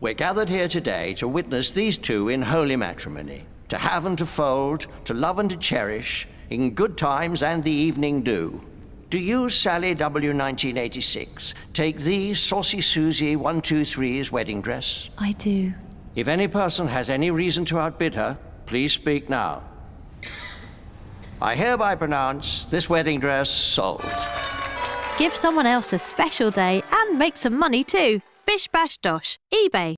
We're gathered here today to witness these two in holy matrimony, to have and to fold, to love and to cherish, in good times and the evening dew. Do you, Sally W. 1986, take thee, Saucy Susie 123's wedding dress? I do. If any person has any reason to outbid her, please speak now. I hereby pronounce this wedding dress sold. Give someone else a special day and make some money too. Bish Bash Dosh, eBay.